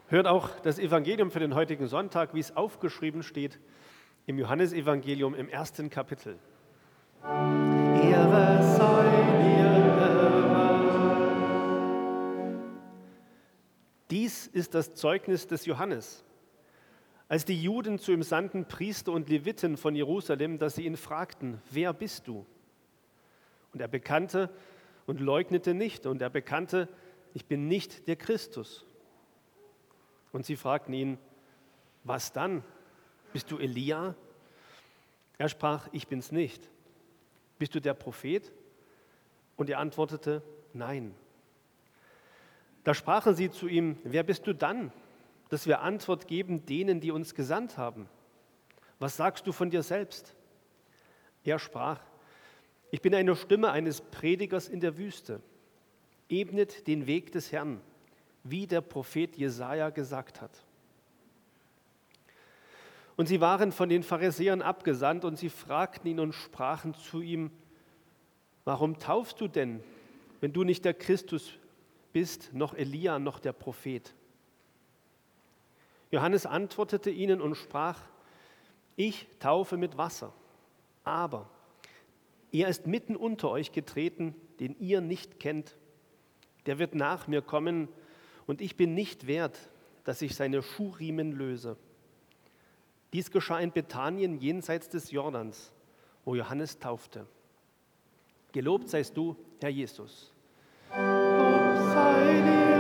Hört auch das Evangelium für den heutigen Sonntag, wie es aufgeschrieben steht im Johannesevangelium im 1. Kapitel. Ehre sei dir. Dies ist das Zeugnis des Johannes. Als die Juden zu ihm sandten, Priester und Leviten von Jerusalem, dass sie ihn fragten, wer bist du? Und er bekannte und leugnete nicht. Und er bekannte, ich bin nicht der Christus. Und sie fragten ihn, was dann? Bist du Elia? Er sprach, ich bin's nicht. Bist du der Prophet? Und er antwortete, nein. Da sprachen sie zu ihm, wer bist du dann, dass wir Antwort geben denen, die uns gesandt haben? Was sagst du von dir selbst? Er sprach, ich bin eine Stimme eines Predigers in der Wüste. Ebnet den Weg des Herrn, wie der Prophet Jesaja gesagt hat. Und sie waren von den Pharisäern abgesandt und sie fragten ihn und sprachen zu ihm, warum taufst du denn, wenn du nicht der Christus bist, noch Elia, noch der Prophet? Johannes antwortete ihnen und sprach, ich taufe mit Wasser, aber er ist mitten unter euch getreten, den ihr nicht kennt. Der wird nach mir kommen und ich bin nicht wert, dass ich seine Schuhriemen löse. Dies geschah in Bethanien jenseits des Jordans, wo Johannes taufte. Gelobt seist du, Herr Jesus. Lob sei dir.